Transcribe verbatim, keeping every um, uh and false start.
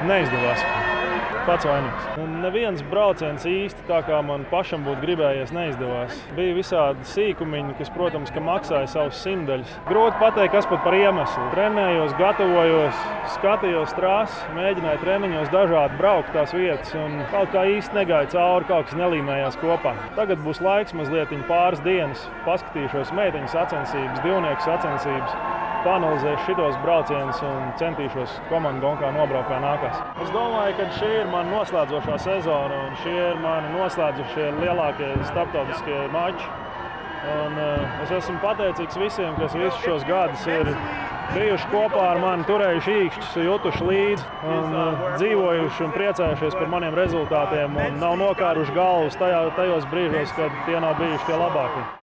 Neizdevās. Pats vainīgs. Neviens brauciens īsti tā, kā man pašam būtu gribējies, neizdevās. Bija visādi sīkumiņi, kas, protams, ka maksāja savus simtaļus. Grūti pateikt, kas pat par iemeslu. Trenējos, gatavojos, skatījos trases, mēģināju treniņos dažādi braukt tās vietas un kaut kā īsti negāja cauri, kaut kas nelīmējās kopā. Tagad būs laiks mazliet pāris dienas, paskatīšos meiteņu sacensības, divnieku sacensības. Paanalizēšu šitos braucienus un centīšos komandu gonkā nobraukt kā nākās. Es domāju, ka šī ir mana noslēdzošā sezona un šie ir mani noslēdzošie lielākie starptautiskie mači. Un, uh, es esmu pateicīgs visiem, kas visus šos gadus ir bijuši kopā ar mani, turējuši īkšķus, jutuši līdzi un uh, dzīvojuši un priecājušies par maniem rezultātiem un nav nokāruši galvas tajā, tajos brīžos, kad tie nav bijuši tie labākie.